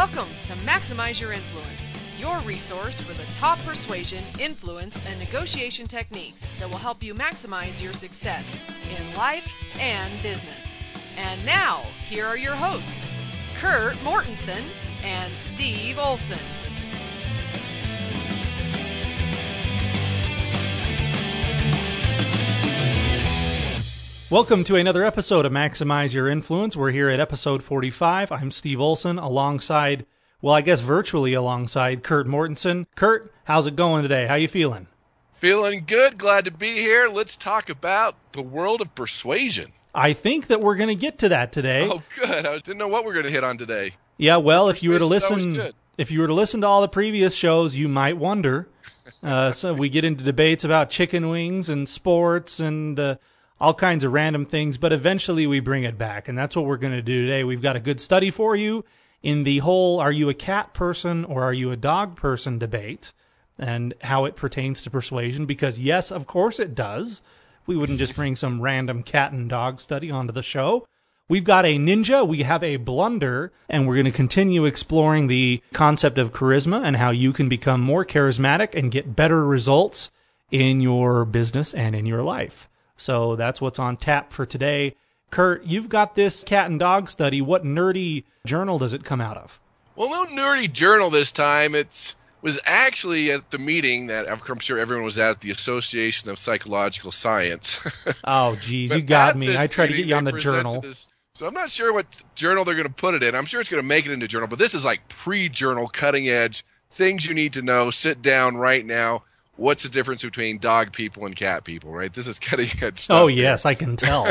Welcome to Maximize Your Influence, your resource for the top persuasion, influence, and negotiation techniques that will help you maximize your success in life and business. And now, here are your hosts, Kurt Mortensen and Steve Olson. Welcome to another episode of Maximize Your Influence. We're here at episode 45. I'm Steve Olson alongside, virtually alongside Kurt Mortensen. Kurt, how's it going today? How you feeling? Feeling good. Glad to be here. Let's talk about the world of persuasion. I think that we're going to get to that today. Oh, good. I didn't know what we're going to hit on today. Yeah, well, if you were to listen to all the previous shows, you might wonder. So we get into debates about chicken wings and sports and all kinds of random things, but eventually we bring it back, and that's what we're going to do today. We've got a good study for you in the whole are you a cat person or are you a dog person debate, and how it pertains to persuasion, because yes, of course it does. We wouldn't just bring some random cat and dog study onto the show. We've got a ninja, we have a blunder, and we're going to continue exploring the concept of charisma and how you can become more charismatic and get better results in your business and in your life. So that's what's on tap for today. Kurt, you've got this cat and dog study. What nerdy journal does it come out of? Well, no nerdy journal this time. It was actually at the meeting that I'm sure everyone was at the Association of Psychological Science. Oh, geez, you got me. I tried to get you on the journal. So I'm not sure what journal they're going to put it in. I'm sure it's going to make it into journal, but this is like pre-journal, cutting edge, things you need to know. Sit down right now. What's the difference between dog people and cat people, right? This is cutting edge stuff. Oh, yes, I can tell.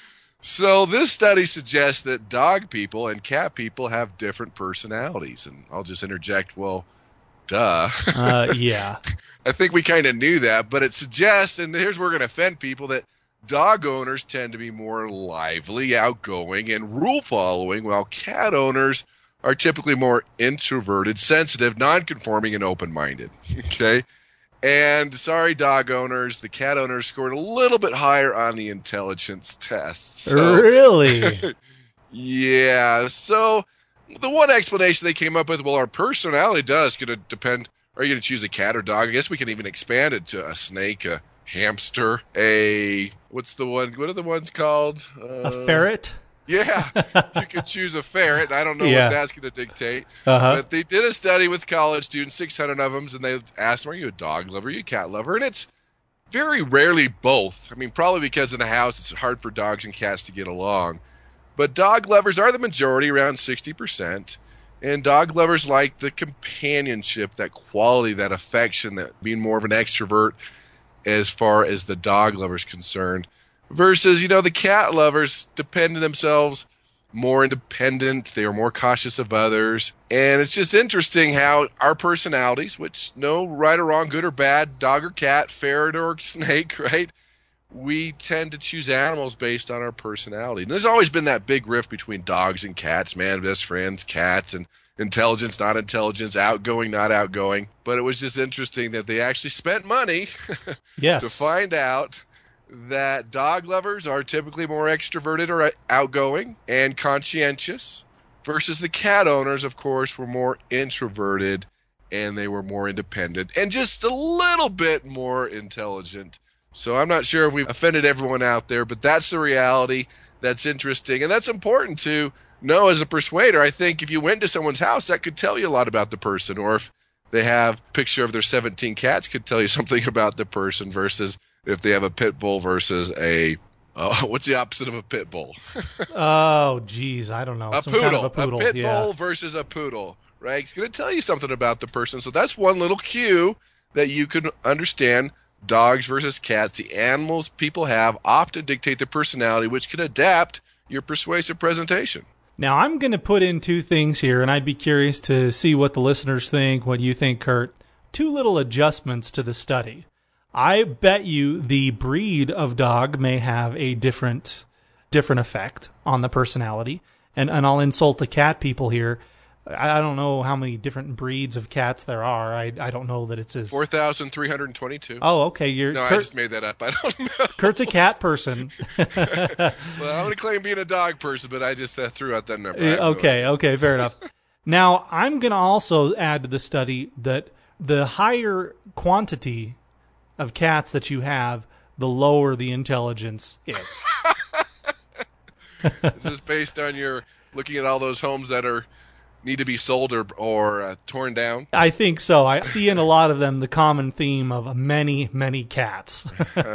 So this study suggests that dog people and cat people have different personalities. And I'll just interject, well, duh. Yeah. I think we kind of knew that, but it suggests, and here's where we're going to offend people, that dog owners tend to be more lively, outgoing, and rule-following, while cat owners are typically more introverted, sensitive, non-conforming, and open-minded. Okay? And sorry, dog owners, the cat owners scored a little bit higher on the intelligence tests. So, really? Yeah. So the one explanation they came up with, well, our personality does going to depend. Are you going to choose a cat or dog? I guess we can even expand it to a snake, a hamster, what's the one? What are the ones called? A ferret? Yeah, you could choose a ferret. I don't know what that's going to dictate. But they did a study with college students, 600 of them, and they asked them, are you a dog lover, are you a cat lover? And it's very rarely both. I mean, probably because in a house it's hard for dogs and cats to get along. But dog lovers are the majority, around 60%. And dog lovers like the companionship, that quality, that affection, that being more of an extrovert as far as the dog lover's concerned. Versus, the cat lovers depend on themselves, more independent, they are more cautious of others. And it's just interesting how our personalities, which no right or wrong, good or bad, dog or cat, ferret or snake, right? We tend to choose animals based on our personality. And there's always been that big rift between dogs and cats, man, best friends, cats, and intelligence, not intelligence, outgoing, not outgoing. But it was just interesting that they actually spent money to find out that dog lovers are typically more extroverted or outgoing and conscientious, versus the cat owners, of course, were more introverted and they were more independent and just a little bit more intelligent. So I'm not sure if we've offended everyone out there, but that's the reality. That's interesting, and that's important to know as a persuader. I think if you went to someone's house, that could tell you a lot about the person, or if they have a picture of their 17 cats, could tell you something about the person, versus if they have a pit bull versus what's the opposite of a pit bull? Oh, geez, I don't know. A poodle. Kind of a poodle. A pit bull versus a poodle, right? It's going to tell you something about the person. So that's one little cue that you can understand. Dogs versus cats, the animals people have often dictate their personality, which can adapt your persuasive presentation. Now, I'm going to put in two things here, and I'd be curious to see what the listeners think, what you think, Kurt. Two little adjustments to the study. I bet you the breed of dog may have a different effect on the personality. And I'll insult the cat people here. I don't know how many different breeds of cats there are. I don't know that it's as 4,322. Oh, okay. I just made that up. I don't know. Kurt's a cat person. Well, I'm going to claim being a dog person, but I just threw out that number. Okay, fair enough. Now, I'm going to also add to the study that the higher quantity of cats that you have, the lower the intelligence is. Is this based on your looking at all those homes that need to be sold or torn down? I think so. I see in a lot of them the common theme of many, many cats.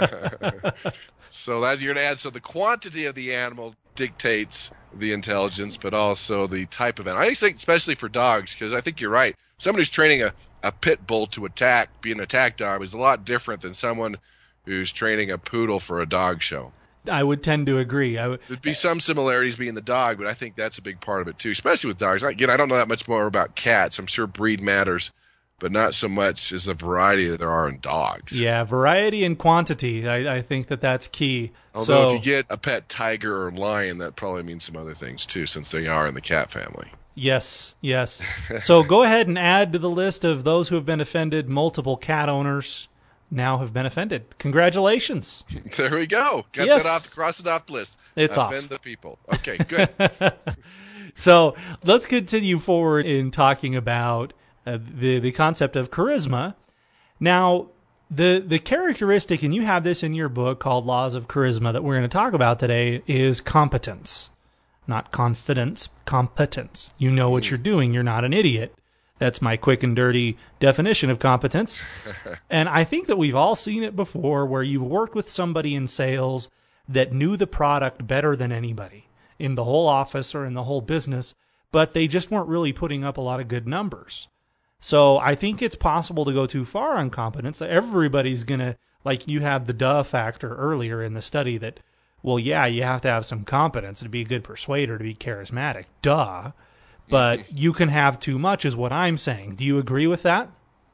So that's you're going to add. So the quantity of the animal dictates the intelligence, but also the type of animal. I think especially for dogs, because I think you're right. Somebody who's training a pit bull to be an attack dog is a lot different than someone who's training a poodle for a dog show. I would tend to agree. There'd be some similarities being the dog, but I think that's a big part of it too, especially with dogs. Again, I don't know that much more about cats. I'm sure breed matters, but not so much as the variety that there are in dogs. Yeah, variety and quantity. I think that's key. Although if you get a pet tiger or lion, that probably means some other things too, since they are in the cat family. Yes. So go ahead and add to the list of those who have been offended. Multiple cat owners now have been offended. Congratulations. There we go. Got that off, cross it off the list. It's off. Offend the people. Okay, good. So let's continue forward in talking about the concept of charisma. Now, the characteristic, and you have this in your book called Laws of Charisma that we're going to talk about today, is competence. Not confidence, competence. You know what you're doing. You're not an idiot. That's my quick and dirty definition of competence. And I think that we've all seen it before where you've worked with somebody in sales that knew the product better than anybody in the whole office or in the whole business, but they just weren't really putting up a lot of good numbers. So I think it's possible to go too far on competence. Everybody's going to, like you had the duh factor earlier in the study that, well, yeah, you have to have some competence to be a good persuader, to be charismatic. Duh. But you can have too much is what I'm saying. Do you agree with that?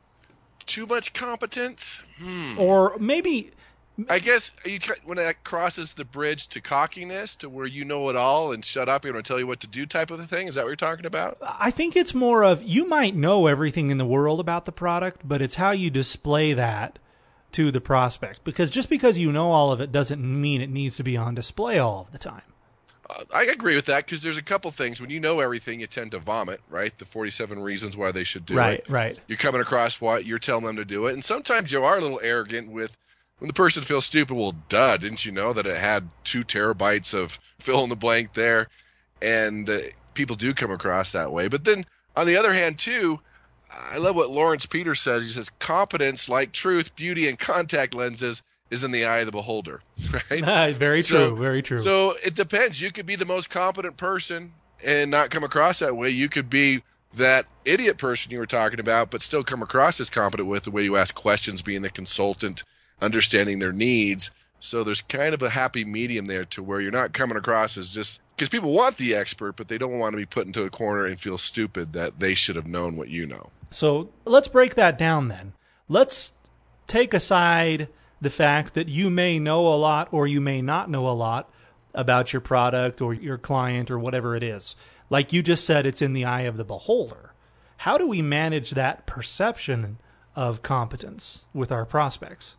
Too much competence? Or maybe... I guess when that crosses the bridge to cockiness, to where you know it all and shut up, I'm going to tell you what to do type of a thing. Is that what you're talking about? I think it's more of, you might know everything in the world about the product, but it's how you display that to the prospect. Because just because you know all of it doesn't mean it needs to be on display all of the time. I agree with that, because there's a couple things. When you know everything, you tend to vomit, right? The 47 reasons why they should do it. Right. You're coming across what you're telling them to do it. And sometimes you are a little arrogant with, when the person feels stupid, well, duh, didn't you know that it had 2 terabytes of fill in the blank there? And people do come across that way. But then, on the other hand, too, I love what Lawrence Peters says. He says, competence, like truth, beauty, and contact lenses, is in the eye of the beholder, right? Very true, very true. So it depends. You could be the most competent person and not come across that way. You could be that idiot person you were talking about, but still come across as competent with the way you ask questions, being the consultant, understanding their needs. So there's kind of a happy medium there to where you're not coming across as just, because people want the expert, but they don't want to be put into a corner and feel stupid that they should have known what you know. So let's break that down then. Let's take aside the fact that you may know a lot or you may not know a lot about your product or your client or whatever it is. Like you just said, it's in the eye of the beholder. How do we manage that perception of competence with our prospects?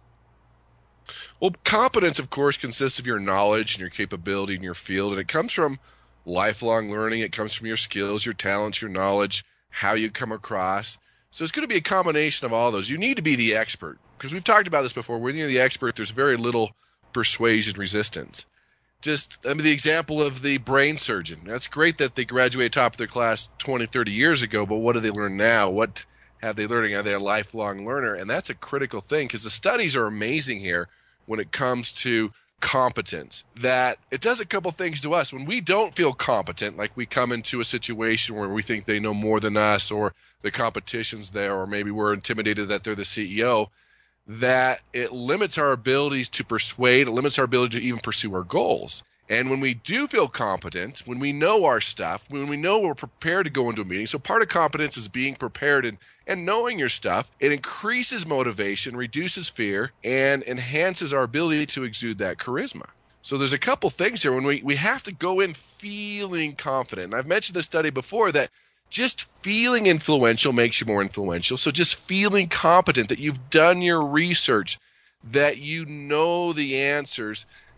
Well, competence, of course, consists of your knowledge and your capability in your field, and it comes from lifelong learning. It comes from your skills, your talents, your knowledge, how you come across. So it's going to be a combination of all those. You need to be the expert, because we've talked about this before. When you're the expert, there's very little persuasion resistance. Just, the example of the brain surgeon. That's great that they graduated top of their class 20, 30 years ago, but what do they learn now? What have they learning? Are they a lifelong learner? And that's a critical thing, because the studies are amazing here when it comes to competence, that it does a couple things to us. When we don't feel competent, like we come into a situation where we think they know more than us, or the competition's there, or maybe we're intimidated that they're the CEO, that it limits our abilities to persuade, it limits our ability to even pursue our goals. And when we do feel competent, when we know our stuff, when we know we're prepared to go into a meeting, so part of competence is being prepared and knowing your stuff, it increases motivation, reduces fear, and enhances our ability to exude that charisma. So there's a couple things here. When we have to go in feeling confident. And I've mentioned this study before that just feeling influential makes you more influential. So just feeling competent, that you've done your research, that you know the answers,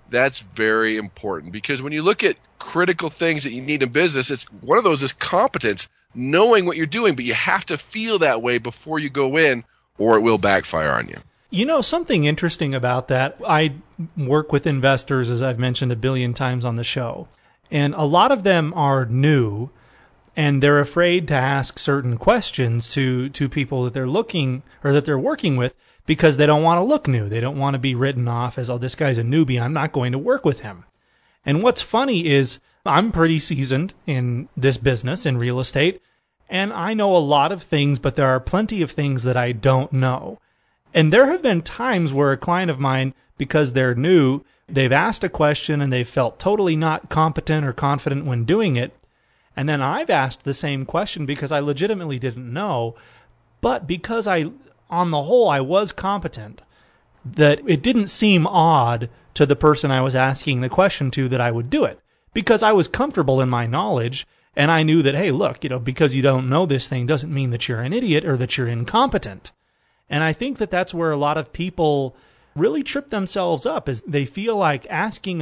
That's very important, because when you look at critical things that you need in business, it's one of those is competence, knowing what you're doing, but you have to feel that way before you go in, or it will backfire on you. You know, something interesting about that, I work with investors, as I've mentioned a billion times on the show, and a lot of them are new, and they're afraid to ask certain questions to people that they're looking or that they're working with, because they don't want to look new. They don't want to be written off as, oh, this guy's a newbie, I'm not going to work with him. And what's funny is I'm pretty seasoned in this business, in real estate, and I know a lot of things, but there are plenty of things that I don't know. And there have been times where a client of mine, because they're new, they've asked a question and they felt totally not competent or confident when doing it. And then I've asked the same question because I legitimately didn't know, but because on the whole, I was competent, that it didn't seem odd to the person I was asking the question to that I would do it, because I was comfortable in my knowledge, and I knew that, hey, look, because you don't know this thing doesn't mean that you're an idiot or that you're incompetent. And I think that that's where a lot of people really trip themselves up, is they feel like asking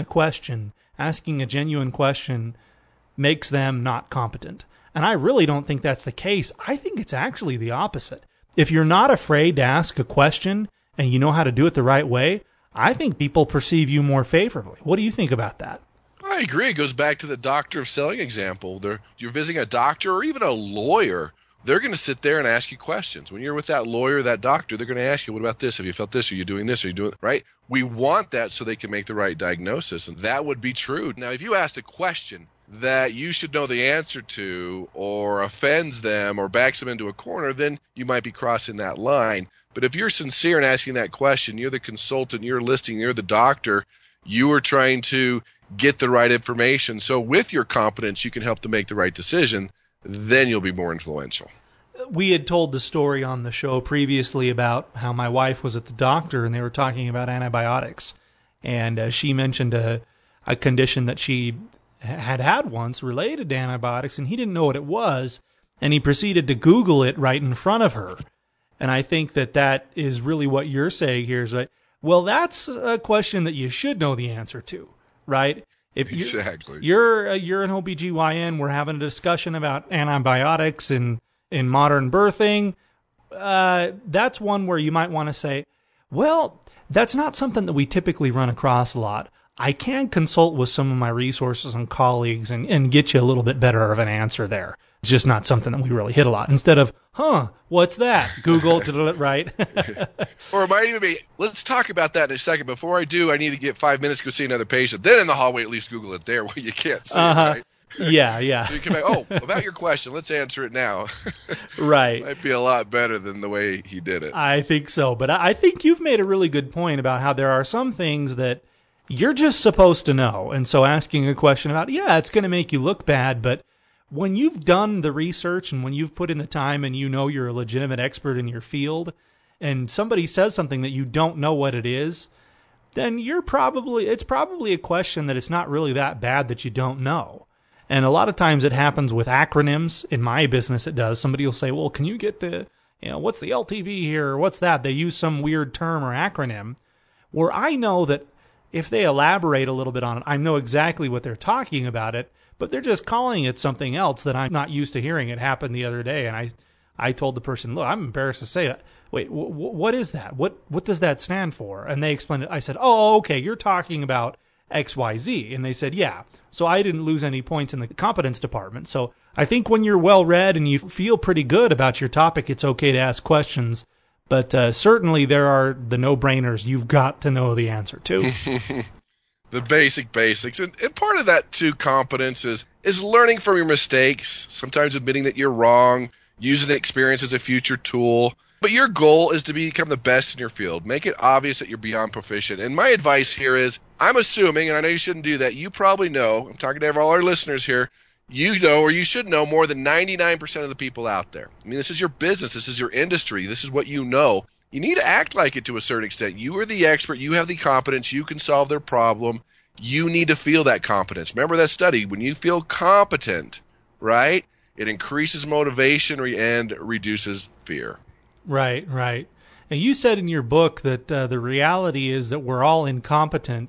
a genuine question, makes them not competent. And I really don't think that's the case. I think it's actually the opposite. If you're not afraid to ask a question and you know how to do it the right way, I think people perceive you more favorably. What do you think about that? I agree. It goes back to the doctor of selling example. You're visiting a doctor or even a lawyer. They're going to sit there and ask you questions. When you're with that lawyer, that doctor, they're going to ask you, what about this? Have you felt this? Are you doing this? Are you doing it? Right? We want that so they can make the right diagnosis, and that would be true. Now, if you asked a question that you should know the answer to, or offends them or backs them into a corner, then you might be crossing that line. But if you're sincere in asking that question, you're the consultant, you're listening, you're the doctor, you are trying to get the right information. So with your competence, you can help to make the right decision. Then you'll be more influential. We had told the story on the show previously about how my wife was at the doctor and they were talking about antibiotics. And she mentioned a condition that she had once related to antibiotics, and he didn't know what it was, and he proceeded to Google it right in front of her. And I think that is really what you're saying here is, right? Well, that's a question that you should know the answer to, right? If exactly. You're an OBGYN, we're having a discussion about antibiotics in modern birthing. That's one where you might want to say, well, that's not something that we typically run across a lot. I can consult with some of my resources and colleagues and get you a little bit better of an answer there. It's just not something that we really hit a lot. Instead of, what's that? Google, right? Or it might even be, let's talk about that in a second. Before I do, I need to get 5 minutes to go see another patient. Then in the hallway, at least Google it there where you can't see it, right? Yeah. So you come back, about your question, let's answer it now. Right. Might be a lot better than the way he did it. I think so. But I think you've made a really good point about how there are some things that you're just supposed to know. And so asking a question about, it's going to make you look bad, but when you've done the research and when you've put in the time and you know you're a legitimate expert in your field, and somebody says something that you don't know what it is, then it's probably a question that it's not really that bad that you don't know. And a lot of times it happens with acronyms. In my business, it does. Somebody will say, well, can you get what's the LTV here? Or what's that? They use some weird term or acronym where I know that if they elaborate a little bit on it, I know exactly what they're talking about it, but they're just calling it something else that I'm not used to hearing. It happened the other day, and I told the person, look, I'm embarrassed to say it. Wait, what is that? What does that stand for? And they explained it. I said, oh, okay, you're talking about XYZ. And they said, yeah. So I didn't lose any points in the competence department. So I think when you're well-read and you feel pretty good about your topic, it's okay to ask questions. But certainly there are the no-brainers you've got to know the answer to. The basics. And part of that, too, competence is learning from your mistakes, sometimes admitting that you're wrong, using experience as a future tool. But your goal is to become the best in your field. Make it obvious that you're beyond proficient. And my advice here is, I'm assuming, and I know you shouldn't do that, you probably know, I'm talking to all our listeners here, you know or you should know more than 99% of the people out there. I mean, this is your business. This is your industry. This is what you know. You need to act like it to a certain extent. You are the expert. You have the competence. You can solve their problem. You need to feel that competence. Remember that study. When you feel competent, right, it increases motivation and reduces fear. Right. And you said in your book that the reality is that we're all incompetent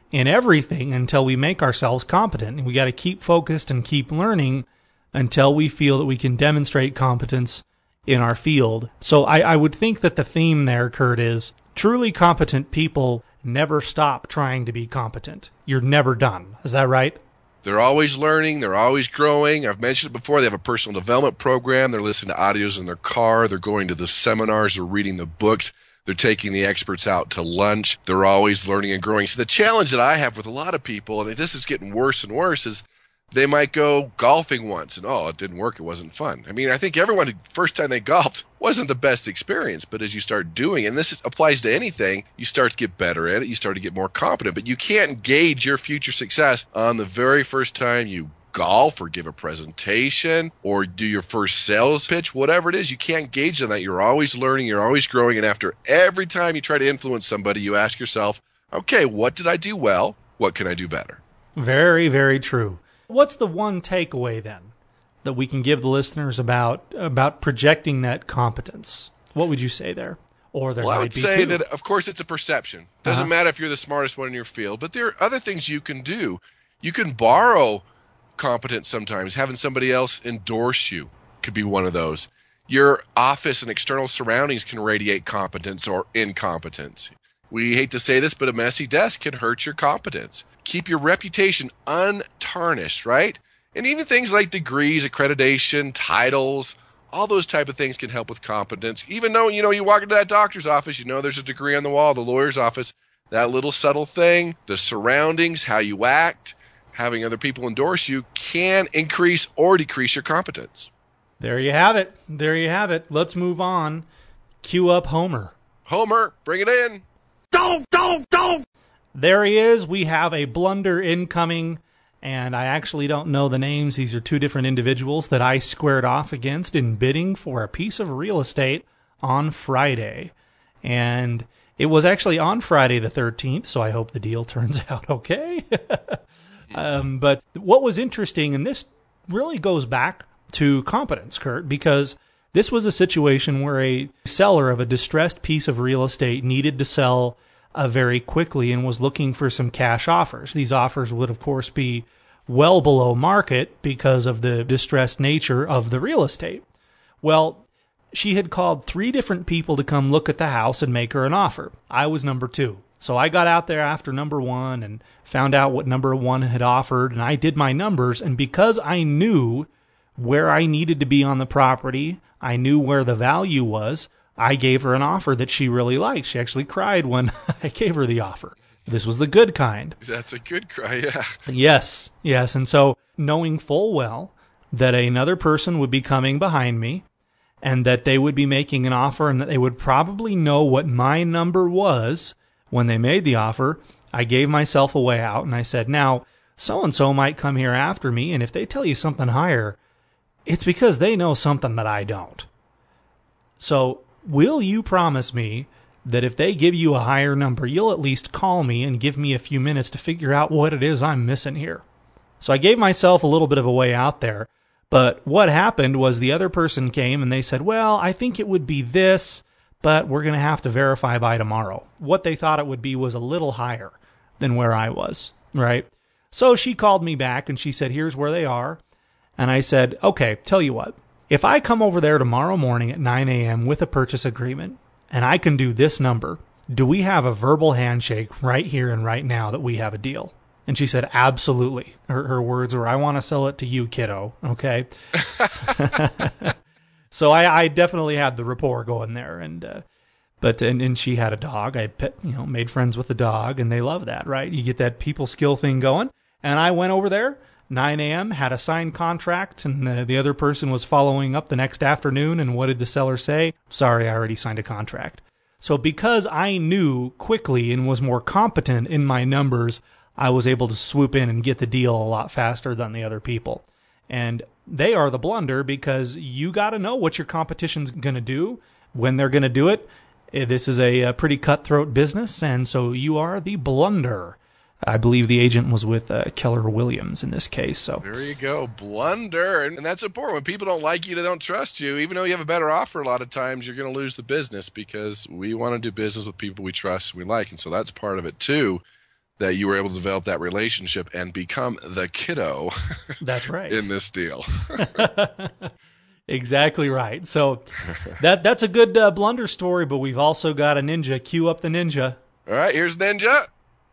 in everything until we make ourselves competent. And we got to keep focused and keep learning until we feel that we can demonstrate competence in our field. So I would think that the theme there, Kurt, is truly competent people never stop trying to be competent. You're never done. Is that right? They're always learning. They're always growing. I've mentioned it before. They have a personal development program. They're listening to audios in their car. They're going to the seminars. They're reading the books. They're taking the experts out to lunch. They're always learning and growing. So the challenge that I have with a lot of people, and this is getting worse and worse, is they might go golfing once and, it didn't work. It wasn't fun. I mean, I think everyone, first time they golfed, wasn't the best experience. But as you start doing, and this applies to anything, you start to get better at it. You start to get more competent. But you can't gauge your future success on the very first time you golf or give a presentation or do your first sales pitch, whatever it is. You can't gauge on that. You're always learning. You're always growing. And after every time you try to influence somebody, you ask yourself, okay, what did I do well? What can I do better? Very, very true. What's the one takeaway then that we can give the listeners about projecting that competence? What would you say there? Or there I might would be say two. that, of course, it's a perception. Doesn't matter if you're the smartest one in your field, but there are other things you can do. You can borrow competence sometimes. Having somebody else endorse you could be one of those. Your office and external surroundings can radiate competence or incompetence. We hate to say this, but a messy desk can hurt your competence. Keep your reputation untarnished, right? And even things like degrees, accreditation, titles, all those type of things can help with competence. Even though, you walk into that doctor's office, there's a degree on the wall, the lawyer's office, that little subtle thing, the surroundings, how you act, having other people endorse you can increase or decrease your competence. There you have it. Let's move on. Cue up Homer. Homer, bring it in. Go! There he is. We have a blunder incoming, and I actually don't know the names. These are two different individuals that I squared off against in bidding for a piece of real estate on Friday. And it was actually on Friday the 13th, so I hope the deal turns out okay. But what was interesting, and this really goes back to competence, Kurt, because this was a situation where a seller of a distressed piece of real estate needed to sell very quickly and was looking for some cash offers. These offers would, of course, be well below market because of the distressed nature of the real estate. Well, she had called 3 different people to come look at the house and make her an offer. I was number 2. So I got out there after number 1 and found out what number 1 had offered, and I did my numbers, and because I knew where I needed to be on the property, I knew where the value was, I gave her an offer that she really liked. She actually cried when I gave her the offer. This was the good kind. That's a good cry, yeah. Yes. And so knowing full well that another person would be coming behind me and that they would be making an offer and that they would probably know what my number was when they made the offer, I gave myself a way out and I said, now, so-and-so might come here after me, and if they tell you something higher, it's because they know something that I don't. So will you promise me that if they give you a higher number, you'll at least call me and give me a few minutes to figure out what it is I'm missing here? So I gave myself a little bit of a way out there. But what happened was the other person came and they said, well, I think it would be this, but we're going to have to verify by tomorrow. What they thought it would be was a little higher than where I was, right? So she called me back and she said, here's where they are. And I said, okay, tell you what. If I come over there tomorrow morning at 9 a.m. with a purchase agreement and I can do this number, do we have a verbal handshake right here and right now that we have a deal? And she said, absolutely. Her words were, I want to sell it to you, kiddo. Okay. So I definitely had the rapport going there. And she had a dog. I made friends with the dog, and they love that, right? You get that people skill thing going. And I went over there, 9 a.m., had a signed contract, and the other person was following up the next afternoon. And what did the seller say? Sorry, I already signed a contract. So because I knew quickly and was more competent in my numbers, I was able to swoop in and get the deal a lot faster than the other people. And they are the blunder because you got to know what your competition's going to do, when they're going to do it. This is a pretty cutthroat business, and so you are the blunder. I believe the agent was with Keller Williams in this case. So there you go, blunder. And that's important. When people don't like you, they don't trust you, even though you have a better offer, a lot of times you're going to lose the business because we want to do business with people we trust and we like. And so that's part of it too. that you were able to develop that relationship and become the kiddo. That's right. In this deal. Exactly right. So that's a good blunder story, but we've also got a ninja. Cue up the ninja. All right, here's Ninja.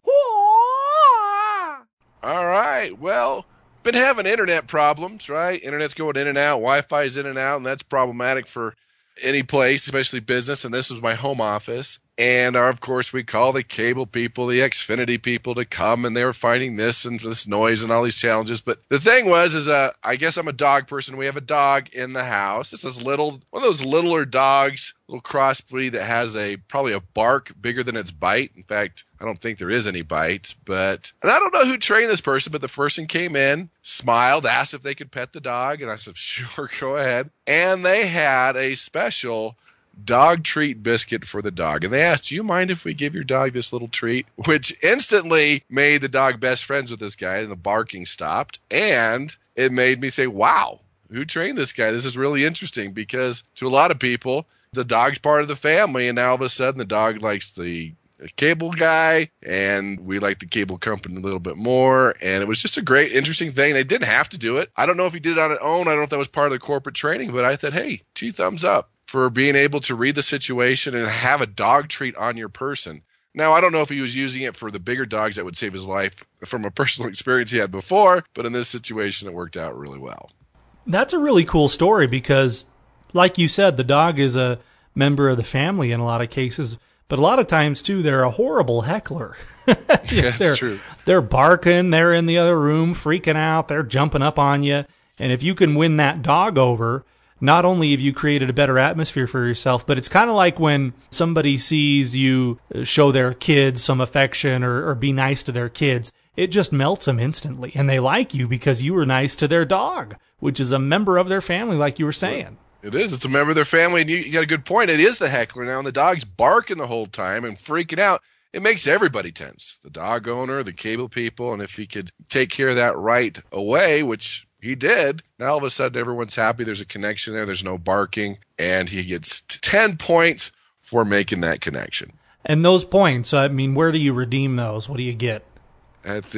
All right, well, been having internet problems, right? Internet's going in and out, Wi-Fi's in and out, and that's problematic for any place, especially business, and this was my home office. And of course, we call the cable people, the Xfinity people to come, and they were finding this and this noise and all these challenges. But the thing was, I guess I'm a dog person. We have a dog in the house. This is one of those littler dogs, little crossbreed that has probably a bark bigger than its bite. In fact, I don't think there is any bite. And I don't know who trained this person, but the person came in, smiled, asked if they could pet the dog, and I said, sure, go ahead. And they had a special dog treat biscuit for the dog. And they asked, do you mind if we give your dog this little treat? Which instantly made the dog best friends with this guy, and the barking stopped. And it made me say, wow, who trained this guy? This is really interesting, because to a lot of people, the dog's part of the family, and now all of a sudden the dog likes the cable guy, and we like the cable company a little bit more. And it was just a great, interesting thing. They didn't have to do it. I don't know if he did it on his own. I don't know if that was part of the corporate training, but I said, hey, 2 thumbs up for being able to read the situation and have a dog treat on your person. Now, I don't know if he was using it for the bigger dogs that would save his life from a personal experience he had before, but in this situation, it worked out really well. That's a really cool story because, like you said, the dog is a member of the family in a lot of cases, but a lot of times, too, they're a horrible heckler. Yeah, that's true. They're barking, they're in the other room, freaking out, they're jumping up on you, and if you can win that dog over, not only have you created a better atmosphere for yourself, but it's kind of like when somebody sees you show their kids some affection or be nice to their kids. It just melts them instantly, and they like you because you were nice to their dog, which is a member of their family, like you were saying. It is. It's a member of their family, and you got a good point. It is the heckler now, and the dog's barking the whole time and freaking out. It makes everybody tense, the dog owner, the cable people, and if he could take care of that right away, which he did, now all of a sudden everyone's happy. There's a connection there. There's no barking, and he gets 10 points for making that connection. And those points, I mean, where do you redeem those? What do you get? At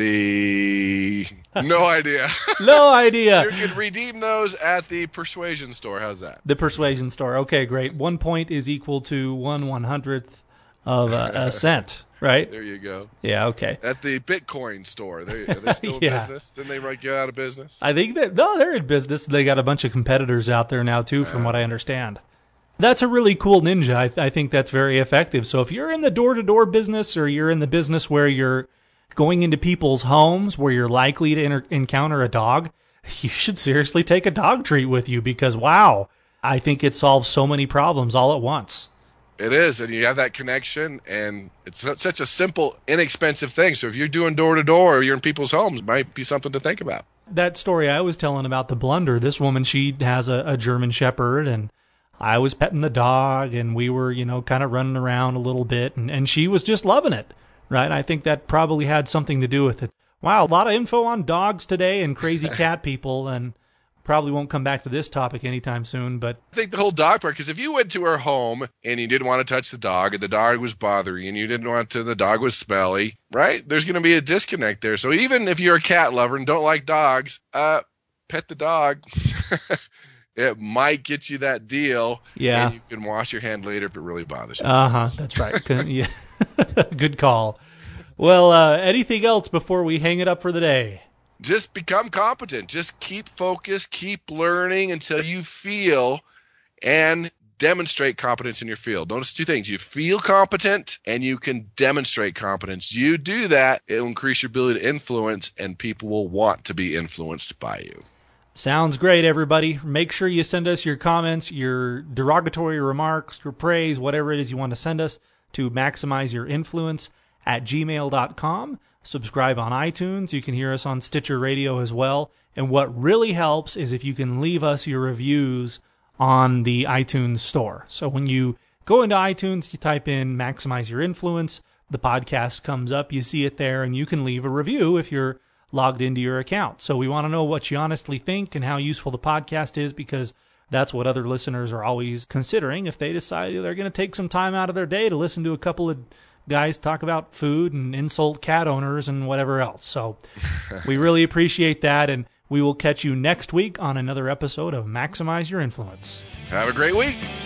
the... No idea. No idea. You can redeem those at the Persuasion store. How's that? The Persuasion store. Okay, great. 1 point is equal to 1/100th of a cent, right? There you go. Yeah, okay. At the Bitcoin store. Are they still in business? Didn't they get out of business? I think they're in business. They got a bunch of competitors out there now, too, from what I understand. That's a really cool ninja. I think that's very effective. So if you're in the door-to-door business, or you're in the business where you're going into people's homes where you're likely to encounter a dog, you should seriously take a dog treat with you because, wow, I think it solves so many problems all at once. It is, and you have that connection, and it's such a simple, inexpensive thing. So if you're doing door-to-door or you're in people's homes, it might be something to think about. That story I was telling about the blunder, this woman, she has a German Shepherd, and I was petting the dog, and we were, kind of running around a little bit, and she was just loving it. Right, I think that probably had something to do with it. Wow, a lot of info on dogs today and crazy cat people, and probably won't come back to this topic anytime soon. But I think the whole dog part, because if you went to her home and you didn't want to touch the dog, and the dog was bothering you, and you didn't want to, the dog was smelly, right? There's going to be a disconnect there. So even if you're a cat lover and don't like dogs, pet the dog. It might get you that deal. Yeah. And you can wash your hand later if it really bothers you. That's right. Yeah. Good call. Well, anything else before we hang it up for the day? Just become competent. Just keep focused, keep learning until you feel and demonstrate competence in your field. Notice 2 things. You feel competent and you can demonstrate competence. You do that, it will increase your ability to influence, and people will want to be influenced by you. Sounds great, everybody. Make sure you send us your comments, your derogatory remarks, your praise, whatever it is you want to send us, to maximizeyourinfluence@gmail.com. Subscribe on iTunes. You can hear us on Stitcher Radio as well. And what really helps is if you can leave us your reviews on the iTunes store. So when you go into iTunes, you type in Maximize Your Influence, the podcast comes up, you see it there, and you can leave a review if you're logged into your account. So we want to know what you honestly think and how useful the podcast is, because that's what other listeners are always considering if they decide they're going to take some time out of their day to listen to a couple of guys talk about food and insult cat owners and whatever else. So we really appreciate that, and we will catch you next week on another episode of Maximize Your Influence. Have a great week.